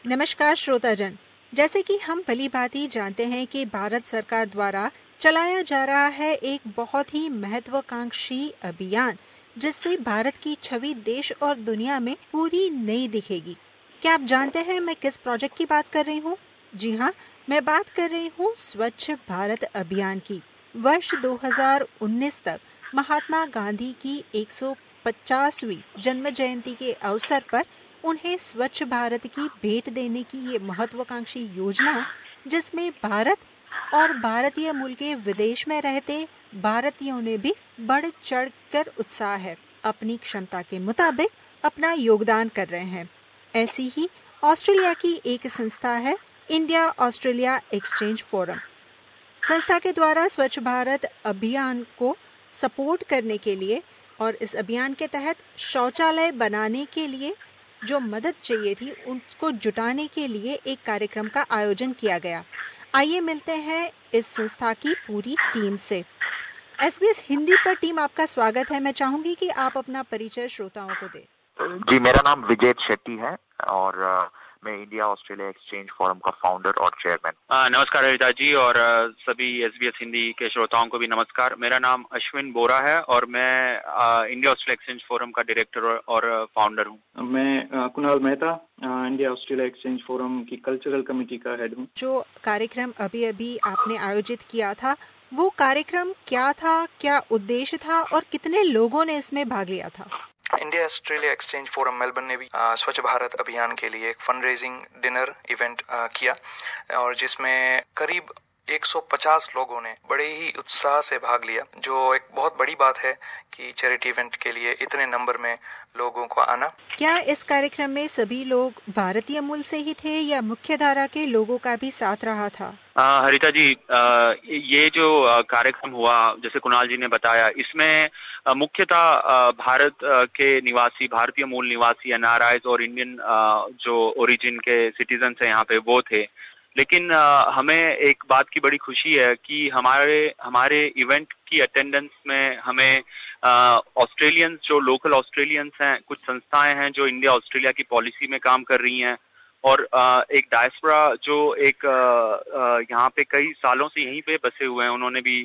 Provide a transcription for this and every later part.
नमस्कार श्रोताजन। जैसे कि हम भली भांति जानते हैं कि भारत सरकार द्वारा चलाया जा रहा है एक बहुत ही महत्वाकांक्षी अभियान, जिससे भारत की छवि देश और दुनिया में पूरी नई दिखेगी। क्या आप जानते हैं मैं किस प्रोजेक्ट की बात कर रही हूँ? जी हाँ, मैं बात कर रही हूँ स्वच्छ भारत अभियान की। वर्ष 2019 तक महात्मा गांधी की 150वीं जन्म जयंती के अवसर पर उन्हें स्वच्छ भारत की भेंट देने की ये महत्वाकांक्षी योजना, जिसमें भारत और भारतीय मूल के विदेश में रहते भारतीयों ने भी बढ़ चढ़ कर उत्साह है, अपनी क्षमता के मुताबिक अपना योगदान कर रहे हैं। ऐसी ही ऑस्ट्रेलिया की एक संस्था है, इंडिया ऑस्ट्रेलिया एक्सचेंज फोरम। संस्था के द्वारा स्वच्छ भारत अभियान को सपोर्ट करने के लिए और इस अभियान के तहत शौचालय बनाने के लिए जो मदद चाहिए थी उसको जुटाने के लिए एक कार्यक्रम का आयोजन किया गया। आइए मिलते हैं इस संस्था की पूरी टीम से। SBS हिंदी पर टीम आपका स्वागत है। मैं चाहूंगी कि आप अपना परिचय श्रोताओं को दें। जी, मेरा नाम विजय शेट्टी है और मैं इंडिया ऑस्ट्रेलिया एक्सचेंज फोरम का फाउंडर और चेयरमैन। नमस्कार हरिता जी और सभी SBS हिंदी के श्रोताओं को भी नमस्कार। मेरा नाम अश्विन बोरा है और मैं इंडिया ऑस्ट्रेलिया एक्सचेंज फोरम का डायरेक्टर और फाउंडर हूँ। मैं Kunal Mehta, India Australia exchange forum की कल्चरल कमेटी का हेड हूँ। जो कार्यक्रम अभी अभी आपने आयोजित किया था, वो कार्यक्रम क्या था, क्या उद्देश्य था और कितने लोगों ने इसमें भाग लिया था? India Australia exchange forum Melbourne ने भी स्वच्छ भारत अभियान के लिए एक फंड रेजिंग डिनर इवेंट किया और जिसमें करीब 150 लोगों ने बड़े ही उत्साह से भाग लिया, जो एक बहुत बड़ी बात है कि चैरिटी इवेंट के लिए इतने नंबर में लोगों को आना। क्या इस कार्यक्रम में सभी लोग भारतीय मूल से ही थे या मुख्य धारा के लोगों का भी साथ रहा था? हरिता जी, ये जो कार्यक्रम हुआ, जैसे कुणाल जी ने बताया, इसमें मुख्यतः भारत के निवासी, भारतीय मूल निवासी NRIs और इंडियन जो ओरिजिन के सिटीजन है यहाँ पे, वो थे। लेकिन हमें एक बात की बड़ी खुशी है कि हमारे इवेंट की अटेंडेंस में हमें ऑस्ट्रेलियंस, जो लोकल ऑस्ट्रेलियंस हैं, कुछ संस्थाएं हैं जो इंडिया ऑस्ट्रेलिया की पॉलिसी में काम कर रही हैं, और एक डायस्पोरा जो एक यहाँ पे कई सालों से यहीं पे बसे हुए हैं, उन्होंने भी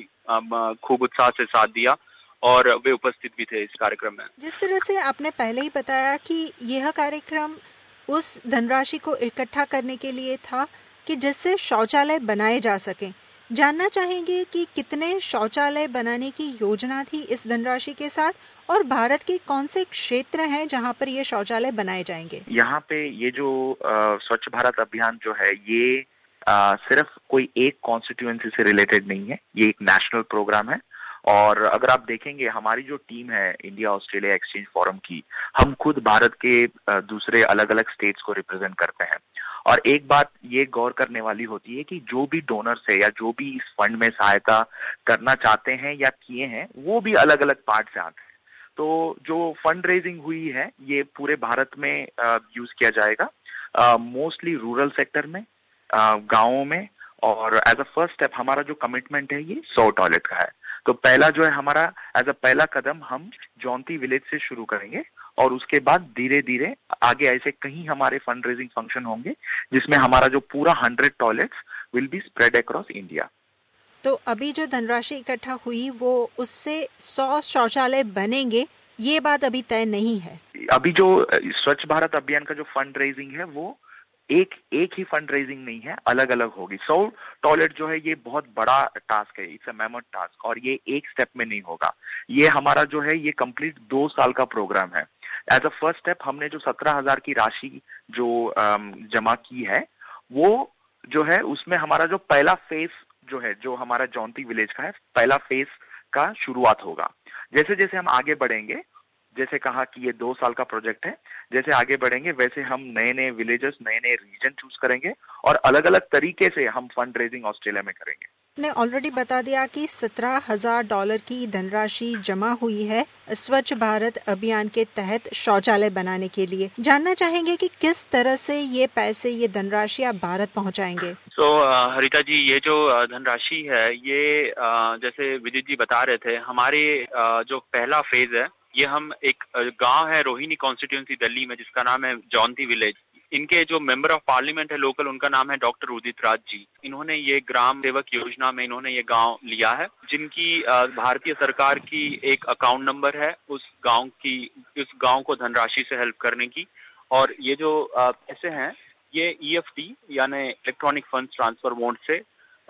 खूब उत्साह से साथ दिया और वे उपस्थित भी थे इस कार्यक्रम में। जिस तरह से आपने पहले ही बताया कि यह कार्यक्रम उस धनराशि को इकट्ठा करने के लिए था कि जिससे शौचालय बनाए जा सके, जानना चाहेंगे कि कितने शौचालय बनाने की योजना थी इस धनराशि के साथ और भारत के कौन से क्षेत्र हैं जहां पर ये शौचालय बनाए जाएंगे? यहाँ पे ये जो स्वच्छ भारत अभियान जो है, ये सिर्फ कोई एक कॉन्स्टिट्यूएंसी से रिलेटेड नहीं है, ये एक नेशनल प्रोग्राम है। और अगर आप देखेंगे, हमारी जो टीम है इंडिया ऑस्ट्रेलिया एक्सचेंज फोरम की, हम खुद भारत के दूसरे अलग अलग स्टेट्स को रिप्रेजेंट करते हैं। और एक बात ये गौर करने वाली होती है कि जो भी डोनर्स है या जो भी इस फंड में सहायता करना चाहते हैं या किए हैं, वो भी अलग अलग पार्ट से आते हैं। तो जो फंड रेजिंग हुई है, ये पूरे भारत में यूज किया जाएगा, मोस्टली रूरल सेक्टर में, गांवों में। और एज अ फर्स्ट स्टेप हमारा जो कमिटमेंट है, ये 100 टॉयलेट का है। तो पहला जो है हमारा एज अ पहला कदम हम जॉन्ती विलेज से शुरू करेंगे और उसके बाद धीरे धीरे आगे ऐसे कहीं हमारे फंड रेजिंग फंक्शन होंगे जिसमें हमारा जो पूरा 100 toilets will be spread across India. तो अभी जो धनराशि इकट्ठा हुई वो उससे 100 शौचालय बनेंगे, ये बात अभी तय नहीं है। अभी जो स्वच्छ भारत अभियान का जो फंड रेजिंग है, वो एक ही फंड रेजिंग नहीं है, अलग अलग होगी। 100 टॉयलेट जो है, ये बहुत बड़ा टास्क है, इट्स अ मैमथ टास्क, और ये एक स्टेप में नहीं होगा। ये हमारा जो है, ये कंप्लीट 2 साल का प्रोग्राम है। एज अ फर्स्ट स्टेप हमने जो 17,000 की राशि जो जमा की है, वो जो है उसमें हमारा जो पहला फेज जो है, जो हमारा जॉन्ती विलेज का है, पहला फेज का शुरुआत होगा। जैसे जैसे हम आगे बढ़ेंगे, जैसे कहा कि ये 2 साल का प्रोजेक्ट है, जैसे आगे बढ़ेंगे वैसे हम नए नए विलेजेस, नए नए रीजन चूज करेंगे और अलग अलग तरीके से हम फंड रेजिंग ऑस्ट्रेलिया में करेंगे। ने ऑलरेडी बता दिया कि $17,000 की धनराशि जमा हुई है स्वच्छ भारत अभियान के तहत शौचालय बनाने के लिए। जानना चाहेंगे कि किस तरह से ये पैसे, ये धनराशि आप भारत पहुंचाएंगे? हरिता जी, ये जो धनराशि है, ये जैसे विदित जी बता रहे थे, हमारे जो पहला फेज है, ये हम एक गांव है रोहिणी कॉन्स्टिट्यूएंसी दिल्ली में, जिसका नाम है जॉन्ती विलेज। इनके जो मेंबर ऑफ पार्लियामेंट है लोकल, उनका नाम है डॉक्टर उदित राज जी। इन्होंने ये ग्राम सेवक योजना में इन्होंने ये गांव लिया है, जिनकी भारतीय सरकार की एक अकाउंट नंबर है उस गांव को धनराशि से हेल्प करने की। और ये जो पैसे हैं ये EFT यानी इलेक्ट्रॉनिक फंड ट्रांसफर मोड से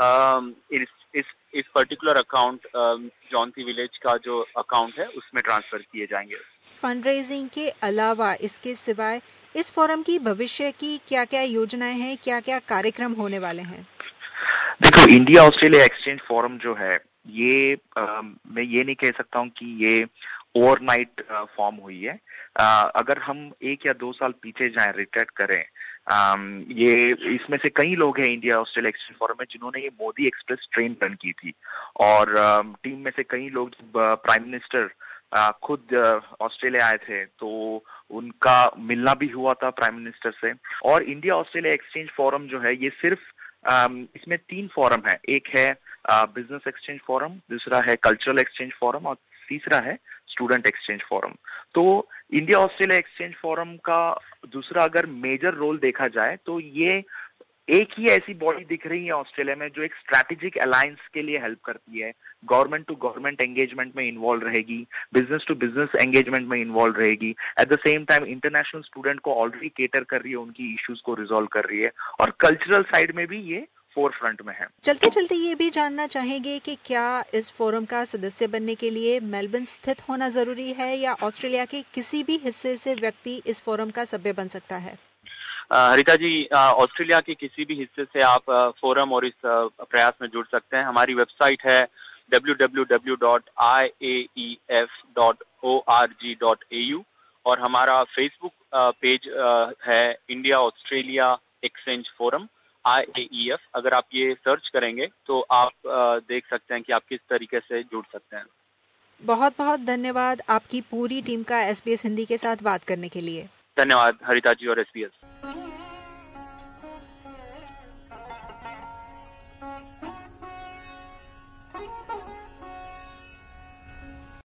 इस पर्टिकुलर अकाउंट जौनती विलेज का जो अकाउंट है उसमें ट्रांसफर किए जाएंगे। फंड रेजिंग के अलावा इसके सिवाय इस फोरम की भविष्य की क्या क्या योजनाएं हैं, क्या क्या कार्यक्रम होने वाले हैं? देखो, इंडिया ऑस्ट्रेलिया एक्सचेंज फोरम जो है ये मैं ये नहीं कह सकता हूँ कि ये ओवरनाइट फॉर्म हुई है। अगर हम 1 या 2 साल पीछे जाएं, रिट्रेक्ट करें, ये इसमें से कई लोग हैं इंडिया ऑस्ट्रेलिया एक्सचेंज फोरम में जिन्होंने ये मोदी एक्सप्रेस ट्रेन रन की थी। और टीम में से कई लोग, प्राइम मिनिस्टर खुद ऑस्ट्रेलिया आए थे तो उनका मिलना भी हुआ था प्राइम मिनिस्टर से। और इंडिया ऑस्ट्रेलिया एक्सचेंज फोरम जो है ये सिर्फ इसमें 3 फोरम है। एक है बिजनेस एक्सचेंज फोरम, दूसरा है कल्चरल एक्सचेंज फोरम और तीसरा है स्टूडेंट एक्सचेंज फोरम। तो इंडिया ऑस्ट्रेलिया एक्सचेंज फोरम का दूसरा अगर मेजर रोल देखा जाए तो ये एक ही ऐसी बॉडी दिख रही है ऑस्ट्रेलिया में जो एक स्ट्रैटेजिक अलायंस के लिए हेल्प करती है, गवर्नमेंट टू गवर्नमेंट एंगेजमेंट में इन्वॉल्व रहेगी, बिजनेस टू बिजनेस एंगेजमेंट में इन्वॉल्व रहेगी, at the same time international student को ऑलरेडी केटर कर रही है, उनकी इश्यूज को रिजॉल्व कर रही है, और कल्चरल साइड में भी ये फोरफ्रंट में है। चलते चलते ये भी जानना चाहेंगे कि क्या इस फोरम का सदस्य बनने के लिए मेलबर्न स्थित होना जरूरी है या ऑस्ट्रेलिया के किसी भी हिस्से से व्यक्ति इस फोरम का सभ्य बन सकता है? हरिता जी, ऑस्ट्रेलिया के किसी भी हिस्से से आप फोरम और इस प्रयास में जुड़ सकते हैं। हमारी वेबसाइट है www.iaef.org.au और हमारा फेसबुक पेज है India Australia exchange forum IAEF। अगर आप ये सर्च करेंगे तो आप देख सकते हैं कि आप किस तरीके से जुड़ सकते हैं। बहुत बहुत धन्यवाद आपकी पूरी टीम का SBS हिंदी के साथ बात करने के लिए। धन्यवाद हरिता जी और SBS।